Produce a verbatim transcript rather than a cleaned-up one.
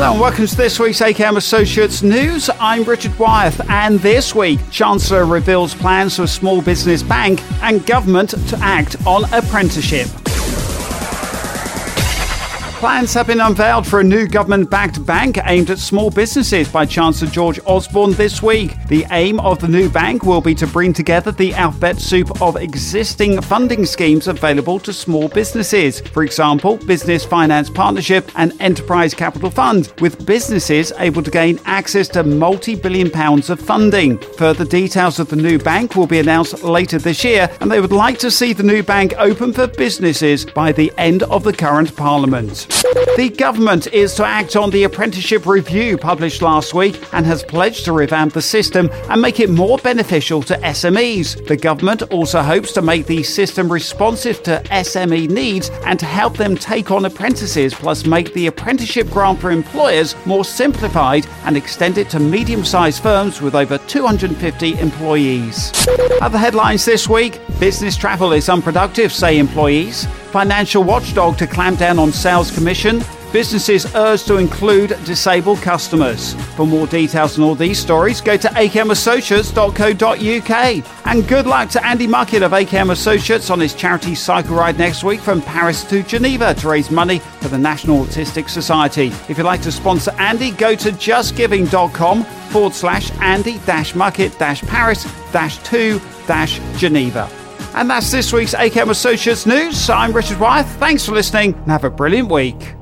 Hello and welcome to this week's A K M Associates News. I'm Richard Wyeth, and this week, Chancellor reveals plans for a small business bank and government to act on apprenticeship. Plans have been unveiled for a new government-backed bank aimed at small businesses by Chancellor George Osborne this week. The aim of the new bank will be to bring together the alphabet soup of existing funding schemes available to small businesses. For example, Business Finance Partnership and Enterprise Capital Fund, with businesses able to gain access to multi-billion pounds of funding. Further details of the new bank will be announced later this year, and they would like to see the new bank open for businesses by the end of the current Parliament. The government is to act on the apprenticeship review published last week and has pledged to revamp the system and make it more beneficial to S M Es. The government also hopes to make the system responsive to S M E needs and to help them take on apprentices, plus make the apprenticeship grant for employers more simplified and extend it to medium-sized firms with over two hundred fifty employees. Other headlines this week: business travel is unproductive, say employees. Financial watchdog to clamp down on sales commission. Businesses urged to include disabled customers. For more details on all these stories, go to a k m associates dot co dot u k. And good luck to Andy Muckett of A K M Associates on his charity cycle ride next week from Paris to Geneva to raise money for the National Autistic Society. If you'd like to sponsor Andy, go to justgiving.com forward slash Andy dash Muckett dash Paris dash two dash Geneva. And that's this week's A K M Associates News. I'm Richard Wyeth. Thanks for listening and have a brilliant week.